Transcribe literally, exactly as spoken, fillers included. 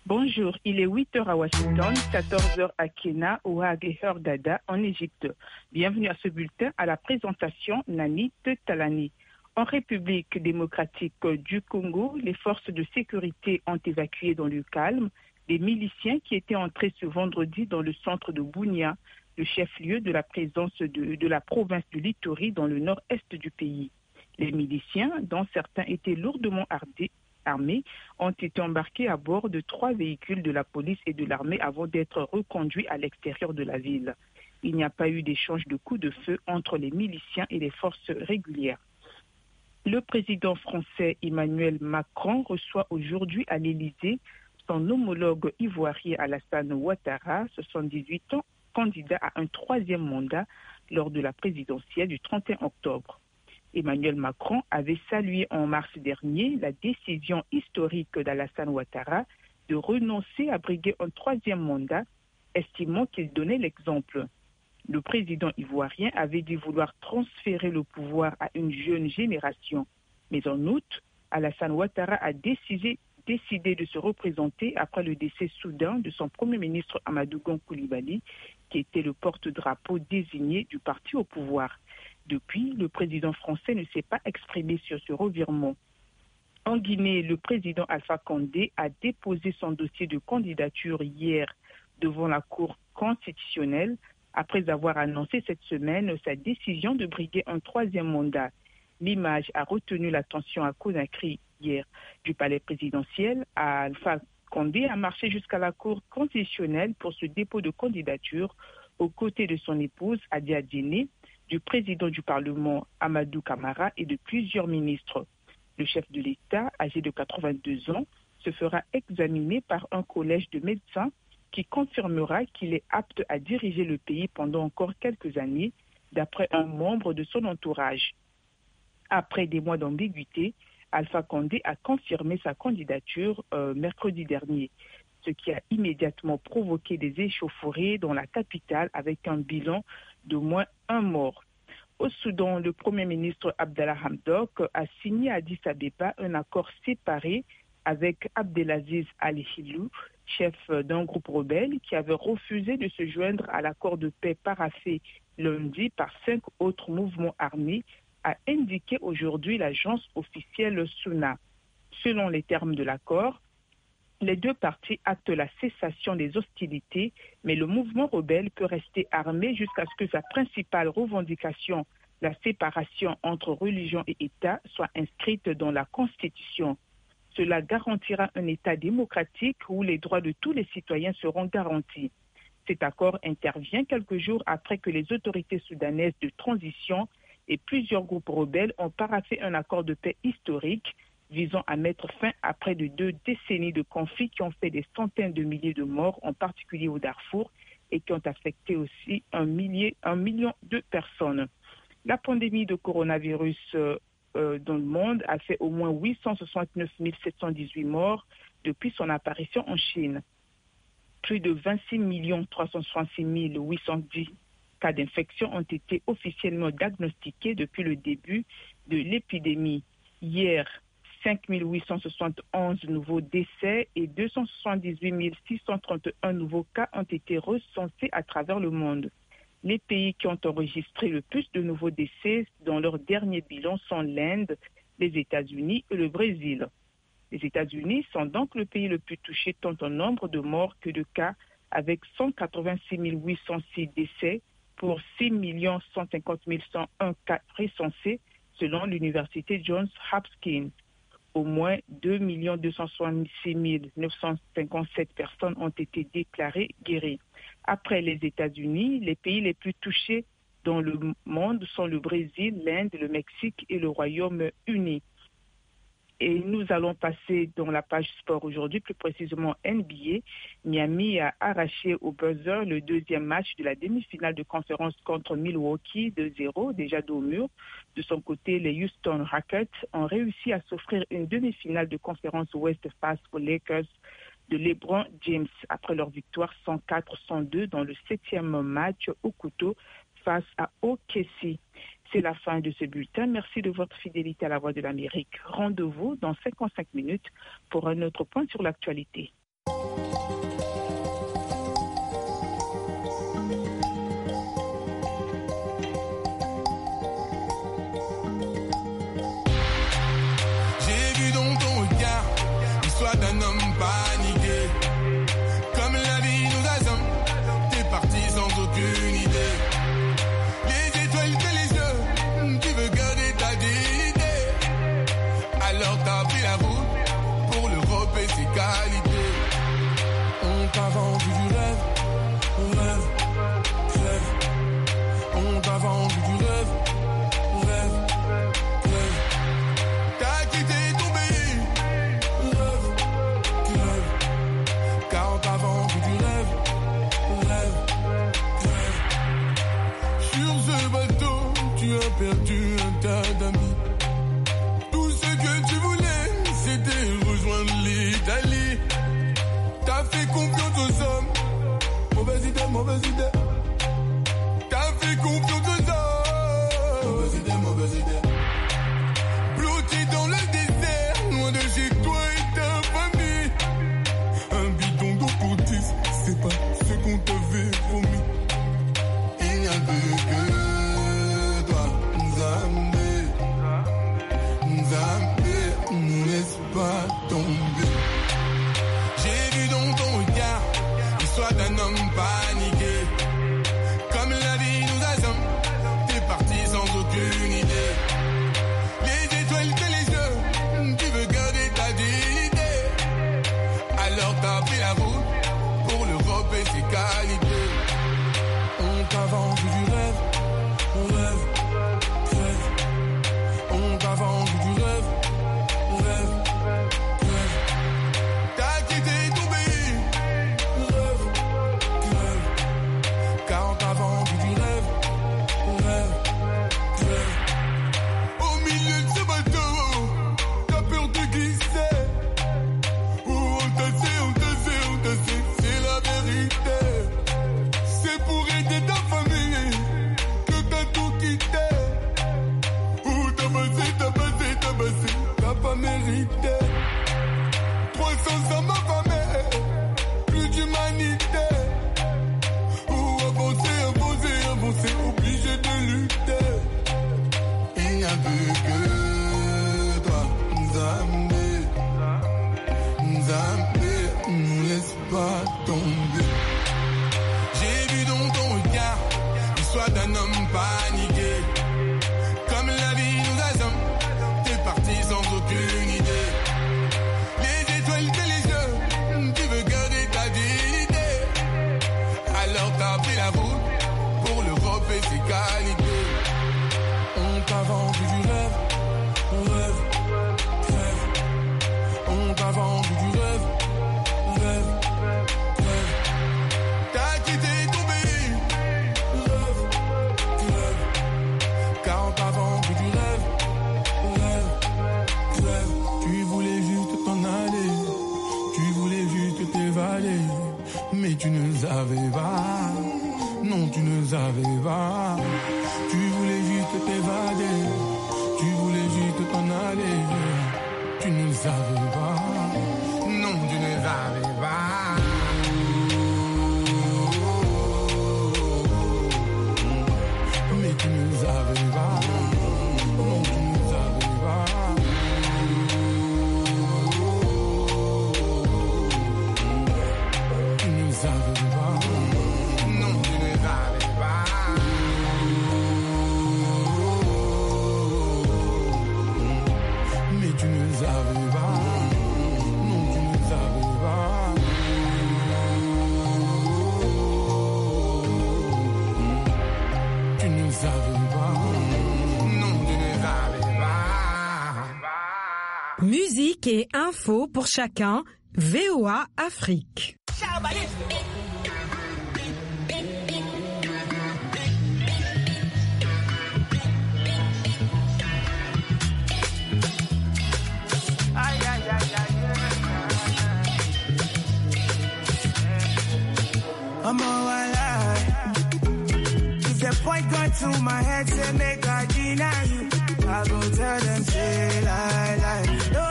Bonjour, il est huit heures à Washington, quatorze heures à Kenya, au Hague et Hurghada en Égypte. Bienvenue à ce bulletin à la présentation Nanit Talani. En République démocratique du Congo, les forces de sécurité ont évacué dans le calme des miliciens qui étaient entrés ce vendredi dans le centre de Bunia, le chef-lieu de la présence de, de la province de l'Ituri dans le nord-est du pays. Les miliciens, dont certains étaient lourdement ardés, armés, ont été embarqués à bord de trois véhicules de la police et de l'armée avant d'être reconduits à l'extérieur de la ville. Il n'y a pas eu d'échange de coups de feu entre les miliciens et les forces régulières. Le président français Emmanuel Macron reçoit aujourd'hui à l'Élysée son homologue ivoirien Alassane Ouattara, soixante-dix-huit ans, candidat à un troisième mandat lors de la présidentielle du trente et un octobre. Emmanuel Macron avait salué en mars dernier la décision historique d'Alassane Ouattara de renoncer à briguer un troisième mandat, estimant qu'il donnait l'exemple. Le président ivoirien avait dit vouloir transférer le pouvoir à une jeune génération. Mais en août, Alassane Ouattara a décidé, décidé de se représenter après le décès soudain de son premier ministre Amadou Gon Coulibaly, qui était le porte-drapeau désigné du parti au pouvoir. Depuis, le président français ne s'est pas exprimé sur ce revirement. En Guinée, le président Alpha Condé a déposé son dossier de candidature hier devant la Cour constitutionnelle après avoir annoncé cette semaine sa décision de briguer un troisième mandat. L'image a retenu l'attention à Conakry hier du palais présidentiel. Alpha Condé a marché jusqu'à la Cour constitutionnelle pour ce dépôt de candidature aux côtés de son épouse Adia Diéné, du président du Parlement Amadou Camara et de plusieurs ministres. Le chef de l'État, âgé de quatre-vingt-deux ans, se fera examiner par un collège de médecins qui confirmera qu'il est apte à diriger le pays pendant encore quelques années, d'après un membre de son entourage. Après des mois d'ambiguïté, Alpha Condé a confirmé sa candidature euh, mercredi dernier, ce qui a immédiatement provoqué des échauffourées dans la capitale avec un bilan de moins un mort. Au Soudan, le Premier ministre Abdallah Hamdok a signé à Addis Abeba un accord séparé avec Abdelaziz Al-Hilou, chef d'un groupe rebelle qui avait refusé de se joindre à l'accord de paix paraphé lundi par cinq autres mouvements armés, a indiqué aujourd'hui l'agence officielle SUNA. Selon les termes de l'accord, les deux parties actent la cessation des hostilités, mais le mouvement rebelle peut rester armé jusqu'à ce que sa principale revendication, la séparation entre religion et État, soit inscrite dans la Constitution. Cela garantira un État démocratique où les droits de tous les citoyens seront garantis. Cet accord intervient quelques jours après que les autorités soudanaises de transition et plusieurs groupes rebelles ont paraphé un accord de paix historique visant à mettre fin à près de deux décennies de conflits qui ont fait des centaines de milliers de morts, en particulier au Darfour, et qui ont affecté aussi un, millier, un million de personnes. La pandémie de coronavirus euh, euh, dans le monde a fait au moins huit cent soixante-neuf mille sept cent dix-huit morts depuis son apparition en Chine. Plus de vingt-six millions trois cent soixante-six mille huit cent dix cas d'infection ont été officiellement diagnostiqués depuis le début de l'épidémie. Hier, cinq mille huit cent soixante et onze nouveaux décès et deux cent soixante-dix-huit mille six cent trente et un nouveaux cas ont été recensés à travers le monde. Les pays qui ont enregistré le plus de nouveaux décès dans leur dernier bilan sont l'Inde, les États-Unis et le Brésil. Les États-Unis sont donc le pays le plus touché tant en nombre de morts que de cas, avec cent quatre-vingt-six mille huit cent six décès pour six millions cent cinquante mille cent un cas recensés selon l'université Johns Hopkins. Au moins deux millions deux cent soixante-six mille neuf cent cinquante-sept personnes ont été déclarées guéries. Après les États-Unis, les pays les plus touchés dans le monde sont le Brésil, l'Inde, le Mexique et le Royaume-Uni. Et nous allons passer dans la page sport aujourd'hui, plus précisément N B A. Miami a arraché au buzzer le deuxième match de la demi-finale de conférence contre Milwaukee deux zéro, déjà dos au mur. De son côté, les Houston Rockets ont réussi à s'offrir une demi-finale de conférence Ouest face aux Lakers de LeBron James après leur victoire cent quatre à cent deux dans le septième match au couteau face à O K C. C'est la fin de ce bulletin. Merci de votre fidélité à la Voix de l'Amérique. Rendez-vous dans cinquante-cinq minutes pour un autre point sur l'actualité. ses qualités. On t'a vendu du rêve, rêve, rêve. On t'a vendu du rêve, rêve, rêve. T'as quitté ton pays, rêve, rêve. Car on t'a vendu du rêve, rêve, rêve. Sur ce bateau, tu as perdu un tas d'amis. Tout ce que tu voulais, c'était rejoindre l'Italie. T'as fait confiance aux hommes, mauvaise idée, mauvaise idée. T'as fait confiance aux hommes, mauvaise idée, mauvaise idée. Bloqué dans le désert, loin de chez toi et ta famille. Un bidon d'eau pour dix, c'est pas ce qu'on t'avait promis. Il n'y a plus que toi, Nzambe, Nzambe, nous laisse pas tomber. J'ai vu dans ton regard l'histoire d'un homme paniqué. Comme la vie nous assomme, t'es parti sans aucune idée. Les étoiles que les yeux, tu veux garder ta dignité. Alors t'as pris la route pour l'Europe et ses qualités. On t'a vendu du rêve, rêve, rêve. On t'a vendu du rêve, rêve, rêve. T'as quitté ton pays, rêve, rêve. Car on t'a vendu du rêve, rêve, rêve. Au milieu de ce bateau, t'as peur de glisser. Où on t'a sait, on t'a sait, on t'a sait, c'est la vérité. C'est pour aider ta famille que t'as tout quitté. Où t'as passé, t'as passé, t'as passé, t'as pas mérité. trois cents ans ma famille, plus d'humanité. Où avancer, avancer, avancer, obligé de lutter. Il n'y a plus que toi, Nzambe, Nzambe, nous laisse pas tomber. J'ai vu dans ton regard l'histoire d'un homme paniqué. Comme la vie nous assomme, t'es parti sans aucune idée. Les étoiles que les yeux, tu veux garder ta dignité. Alors t'as pris la route pour l'Europe et ses qualités. On t'a vendu du rêve, rêve, rêve. On t'a vendu du rêve, rêve, rêve. T'as quitté ton pays, rêve, rêve. Car on t'a vendu du rêve, rêve, rêve. Tu voulais juste t'en aller, tu voulais juste t'évader. Mais tu ne savais pas, non tu ne savais pas. Tu voulais juste t'évader, tu voulais juste t'en aller. Tu ne savais pas, non tu ne savais pas. Mais tu ne savais pas, non tu ne savais pas. Tu ne savais pas, non tu ne savais pas. Mais tu ne savais pas, non tu ne savais pas. Tu ne savais pas, non tu ne savais pas. Musique et info pour chacun, V O A Afrique. I'm all alive. If the point gun to my head, say make I deny you. I go tell them, say lie, lie. No